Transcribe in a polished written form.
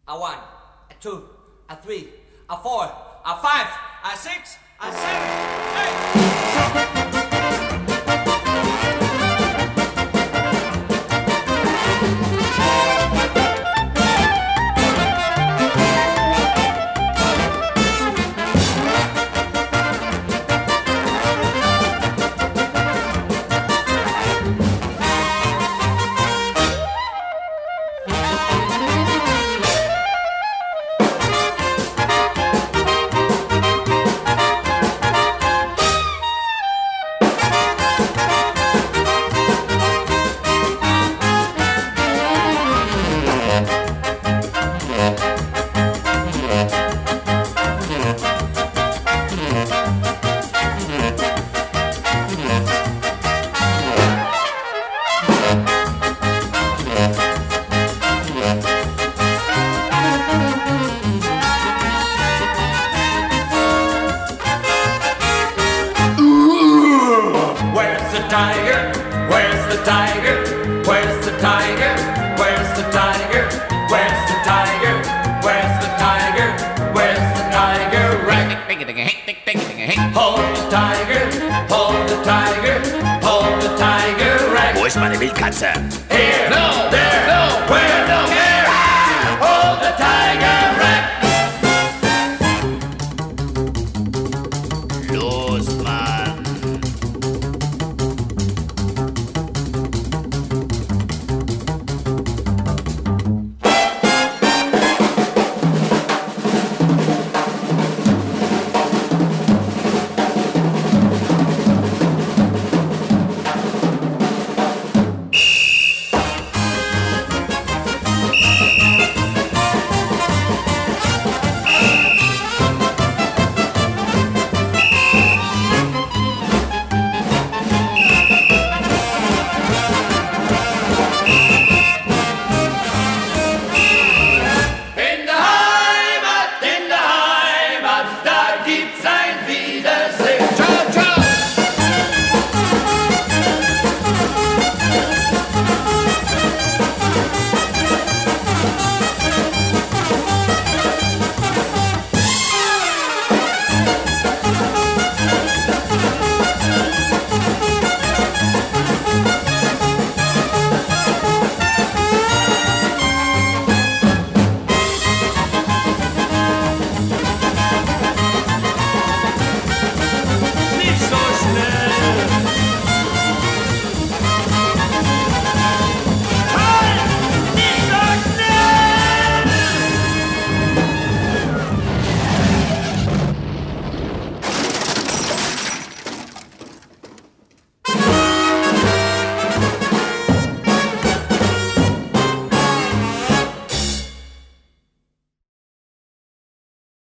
A 1, a 2, a 3, a 4, a 5, a 6, a 7, 8. Tiger? Where's the tiger? Where's the tiger? Where's the tiger? Where's the tiger? Where's the tiger? Where's the tiger? Hold the tiger, hold the tiger, hold the tiger. Wo ist meine Wildkatze? Here, no, there, no, where, no.